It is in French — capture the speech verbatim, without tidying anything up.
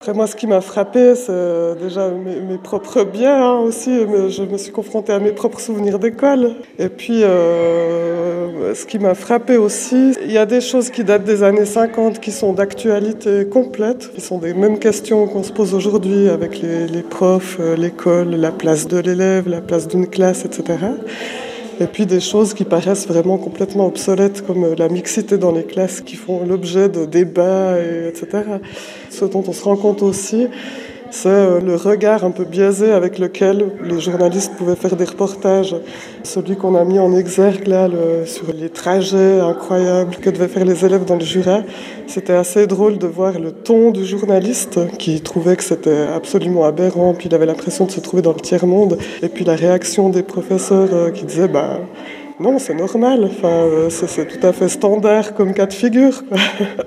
Après moi, ce qui m'a frappé, c'est euh, déjà mes, mes propres biais hein, aussi. Mais je me suis confrontée à mes propres souvenirs d'école. Et puis, euh, ce qui m'a frappé aussi, il y a des choses qui datent des années cinquante qui sont d'actualité complète, qui sont des mêmes questions qu'on se pose aujourd'hui avec les, les profs, euh, l'école, la place de l'élève, la place d'une classe, et cetera. Et puis des choses qui paraissent vraiment complètement obsolètes, comme la mixité dans les classes, qui font l'objet de débats, et etc. Ce dont on se rend compte aussi, c'est le regard un peu biaisé avec lequel les journalistes pouvaient faire des reportages. Celui qu'on a mis en exergue là, le, sur les trajets incroyables que devaient faire les élèves dans le Jura, c'était assez drôle de voir le ton du journaliste qui trouvait que c'était absolument aberrant, puis il avait l'impression de se trouver dans le tiers-monde, et puis la réaction des professeurs qui disaient bah, non, c'est normal, enfin, c'est, c'est tout à fait standard comme cas de figure, quoi.